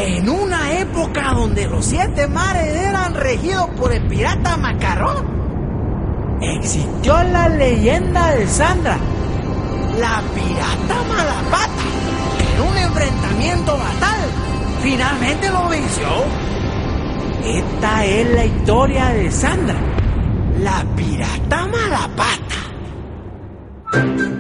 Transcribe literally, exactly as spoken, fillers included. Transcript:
En una época donde los siete mares eran regidos por el pirata Macarrón, existió la leyenda de Sandra, la pirata Malapata, que en un enfrentamiento fatal finalmente lo venció. Esta es la historia de Sandra, la pirata Malapata.